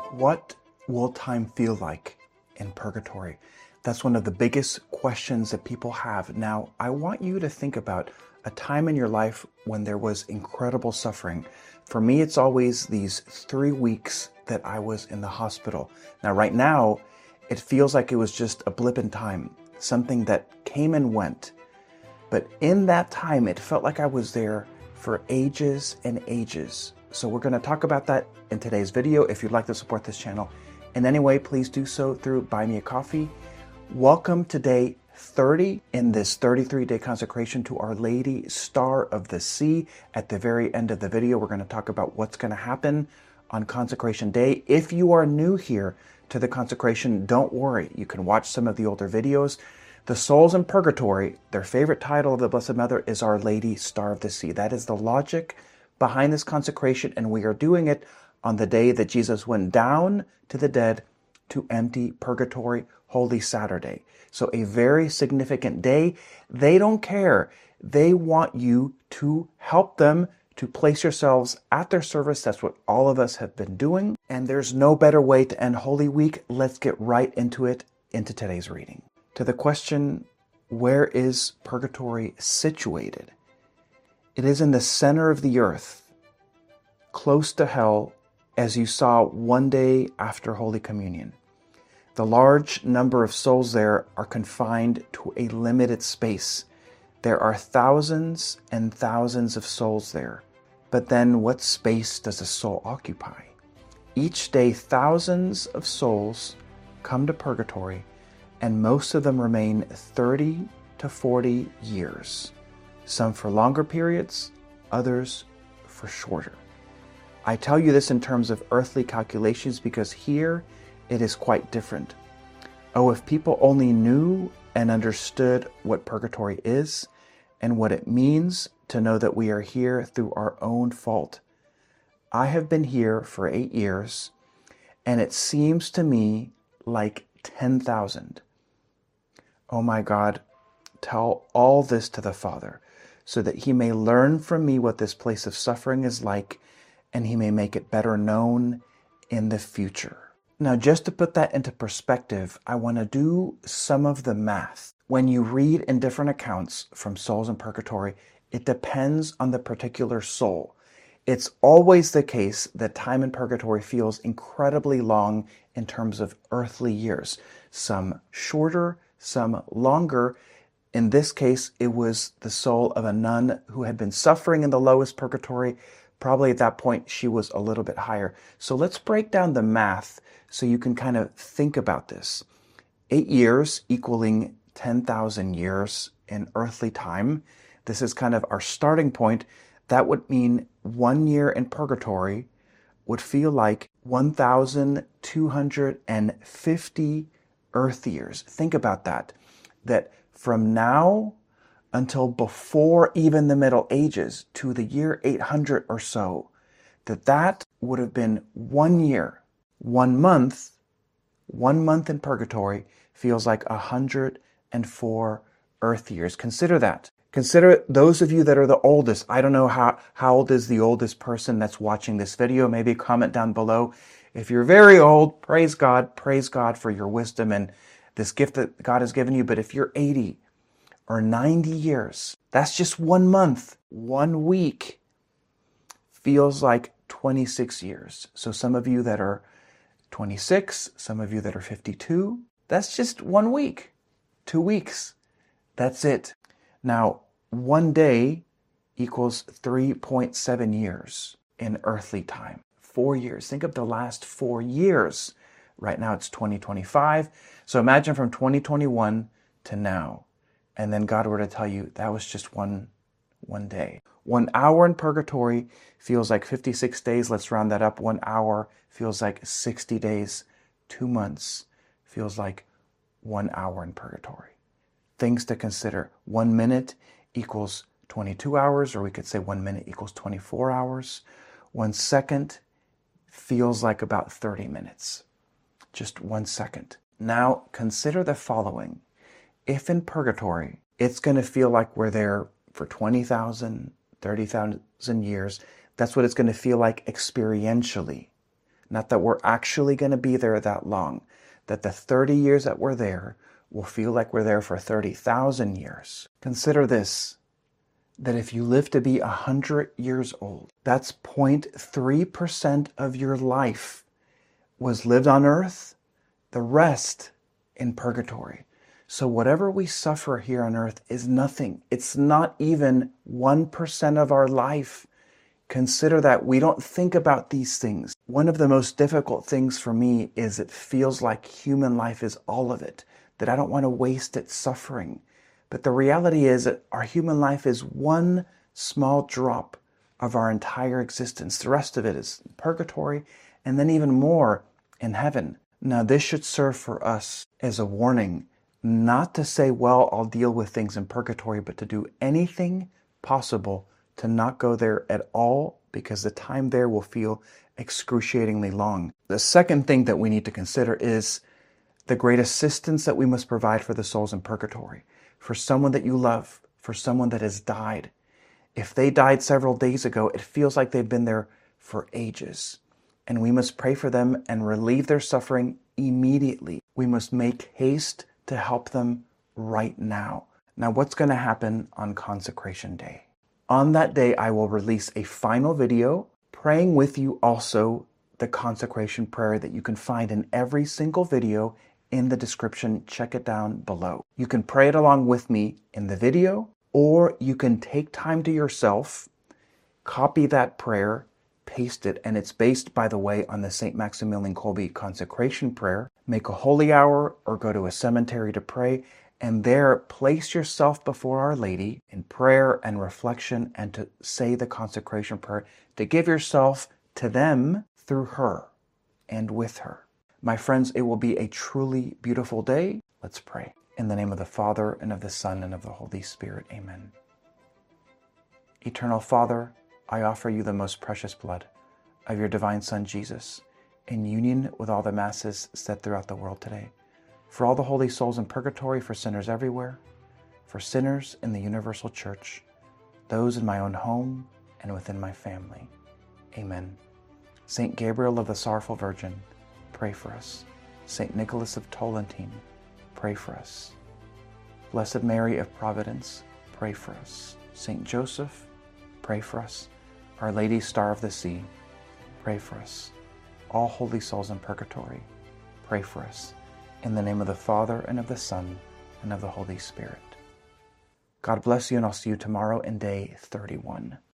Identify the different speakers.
Speaker 1: What will time feel like in purgatory? That's one of the biggest questions that people have. Now, I want you to think about a time in your life when there was incredible suffering. For me, it's always these 3 weeks that I was in the hospital. Now, right now, it feels like it was just a blip in time, something that came and went. But in that time, it felt like I was there for ages and ages. So we're going to talk about that in today's video. If you'd like to support this channel in any way, please do so through Buy Me a Coffee. Welcome to day 30 in this 33-day consecration to Our Lady, Star of the Sea. At the very end of the video, we're going to talk about what's going to happen on consecration day. If you are new here to the consecration, don't worry. You can watch some of the older videos. The souls in purgatory, their favorite title of the Blessed Mother is Our Lady, Star of the Sea. That is the logic behind this consecration, and we are doing it on the day that Jesus went down to the dead to empty purgatory, Holy Saturday. So a very significant day. They don't care. They want you to help them, to place yourselves at their service. That's what all of us have been doing. And there's no better way to end Holy Week. Let's get right into it, into today's reading. To the question, where is purgatory situated? It is in the center of the earth, close to hell, as you saw one day after Holy Communion. The large number of souls there are confined to a limited space. There are thousands and thousands of souls there. But then what space does a soul occupy? Each day, thousands of souls come to purgatory, and most of them remain 30 to 40 years. Some for longer periods, others for shorter. I tell you this in terms of earthly calculations because here it is quite different. Oh, if people only knew and understood what purgatory is and what it means to know that we are here through our own fault. I have been here for 8 years, and it seems to me like 10,000. Oh my God, tell all this to the Father, so that he may learn from me what this place of suffering is like, and he may make it better known in the future. Now, just to put that into perspective, I want to do some of the math. When you read in different accounts from souls in purgatory, it depends on the particular soul. It's always the case that time in purgatory feels incredibly long in terms of earthly years. Some shorter, some longer. In this case, it was the soul of a nun who had been suffering in the lowest purgatory. Probably at that point, she was a little bit higher. So let's break down the math so you can kind of think about this. 8 years equaling 10,000 years in earthly time. This is kind of our starting point. That would mean 1 year in purgatory would feel like 1,250 earth years. Think about that. That from now until before even the Middle Ages to the year 800 or so, that would have been 1 year. 1 month in purgatory feels like 104 earth years. Consider that. Consider those of you that are the oldest. I don't know how old is the oldest person that's watching this video. Maybe comment down below. If you're very old, praise God for your wisdom and this gift that God has given you. But if you're 80 or 90 years, that's just 1 month. 1 week feels like 26 years. So some of you that are 26, some of you that are 52, that's just 1 week, 2 weeks. That's it. Now, 1 day equals 3.7 years in earthly time. 4 years. Think of the last 4 years. Right now it's 2025. So imagine from 2021 to now. And then God were to tell you that was just one day. 1 hour in purgatory feels like 56 days. Let's round that up. 1 hour feels like 60 days. 2 months feels like 1 hour in purgatory. Things to consider. 1 minute equals 22 hours, or we could say 1 minute equals 24 hours. 1 second feels like about 30 minutes. Just 1 second. Now consider the following. If in purgatory, it's going to feel like we're there for 20,000, 30,000 years, that's what it's going to feel like experientially. Not that we're actually going to be there that long, that the 30 years that we're there will feel like we're there for 30,000 years. Consider this, that if you live to be 100 years old, that's 0.3% of your life was lived on earth, the rest in purgatory. So whatever we suffer here on earth is nothing. It's not even 1% of our life. Consider that. We don't think about these things. One of the most difficult things for me is it feels like human life is all of it, that I don't want to waste it suffering. But the reality is that our human life is one small drop of our entire existence. The rest of it is purgatory, and then even more in heaven. Now, this should serve for us as a warning, not to say, well, I'll deal with things in purgatory, but to do anything possible to not go there at all, because the time there will feel excruciatingly long. The second thing that we need to consider is the great assistance that we must provide for the souls in purgatory, for someone that you love, for someone that has died. If they died several days ago, it feels like they've been there for ages. And we must pray for them and relieve their suffering immediately. We must make haste to help them right now. Now, what's going to happen on Consecration Day? On that day, I will release a final video praying with you also the consecration prayer that you can find in every single video in the description. Check it down below. You can pray it along with me in the video, or you can take time to yourself, copy that prayer, paste it, and it's based, by the way, on the St. Maximilian Kolbe consecration prayer. Make a holy hour or go to a cemetery to pray, and there place yourself before Our Lady in prayer and reflection, and to say the consecration prayer, to give yourself to them through her and with her. My friends, it will be a truly beautiful day. Let's pray. In the name of the Father, and of the Son, and of the Holy Spirit. Amen. Eternal Father, I offer you the most precious blood of your divine Son, Jesus, in union with all the masses said throughout the world today, for all the holy souls in purgatory, for sinners everywhere, for sinners in the universal church, those in my own home and within my family. Amen. Saint Gabriel of the Sorrowful Virgin, pray for us. Saint Nicholas of Tolentine, pray for us. Blessed Mary of Providence, pray for us. Saint Joseph, pray for us. Our Lady, Star of the Sea, pray for us. All holy souls in purgatory, pray for us. In the name of the Father, and of the Son, and of the Holy Spirit. God bless you, and I'll see you tomorrow in day 31.